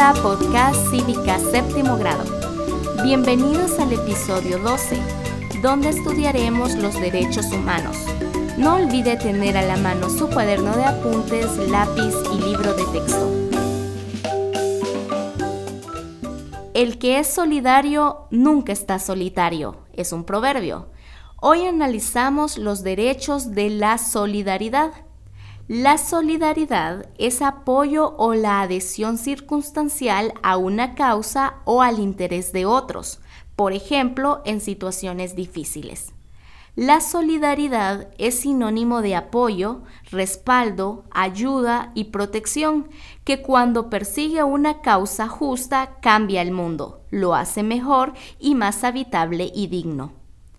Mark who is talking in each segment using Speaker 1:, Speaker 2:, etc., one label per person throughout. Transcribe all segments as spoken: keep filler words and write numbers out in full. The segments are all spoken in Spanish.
Speaker 1: Comienza Podcast Cívica Séptimo Grado. Bienvenidos al episodio doce, donde estudiaremos los derechos humanos. No olvide tener a la mano su cuaderno de apuntes, lápiz y libro de texto. El que es solidario nunca está solitario, es un proverbio. Hoy analizamos los derechos de la solidaridad. La solidaridad es apoyo o la adhesión circunstancial a una causa o al interés de otros, por ejemplo, en situaciones difíciles. La solidaridad es sinónimo de apoyo, respaldo, ayuda y protección, que cuando persigue una causa justa cambia el mundo, lo hace mejor y más habitable y digno.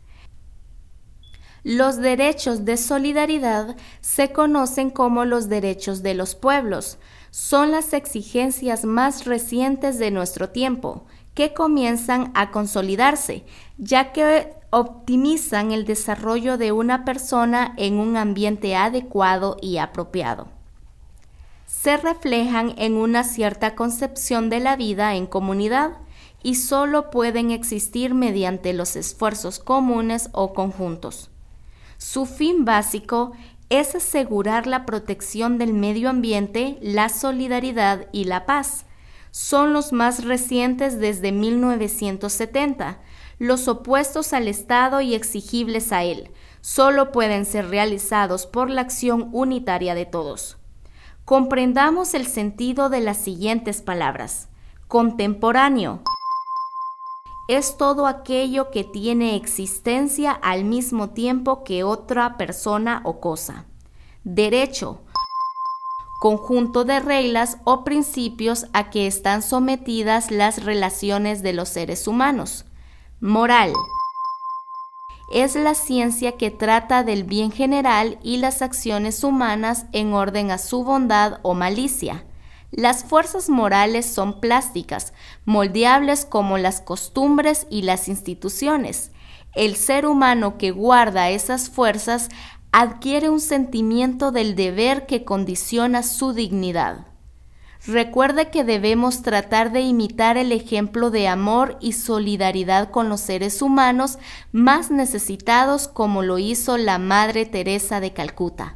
Speaker 1: Los derechos de solidaridad se conocen como los derechos de los pueblos. Son las exigencias más recientes de nuestro tiempo, que comienzan a consolidarse, ya que optimizan el desarrollo de una persona en un ambiente adecuado y apropiado. Se reflejan en una cierta concepción de la vida en comunidad y solo pueden existir mediante los esfuerzos comunes o conjuntos. Su fin básico es asegurar la protección del medio ambiente, la solidaridad y la paz. Son los más recientes desde mil novecientos setenta, los opuestos al Estado y exigibles a él. Solo pueden ser realizados por la acción unitaria de todos. Comprendamos el sentido de las siguientes palabras. Contemporáneo es todo aquello que tiene existencia al mismo tiempo que otra persona o cosa. Derecho, conjunto de reglas o principios a que están sometidas las relaciones de los seres humanos. Moral, es la ciencia que trata del bien general y las acciones humanas en orden a su bondad o malicia. Las fuerzas morales son plásticas, moldeables como las costumbres y las instituciones. El ser humano que guarda esas fuerzas adquiere un sentimiento del deber que condiciona su dignidad. Recuerde que debemos tratar de imitar el ejemplo de amor y solidaridad con los seres humanos más necesitados, como lo hizo la Madre Teresa de Calcuta.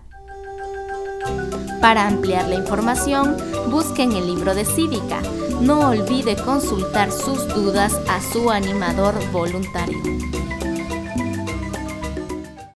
Speaker 1: Para ampliar la información, busquen el libro de Cívica. No olvide consultar sus dudas a su animador voluntario.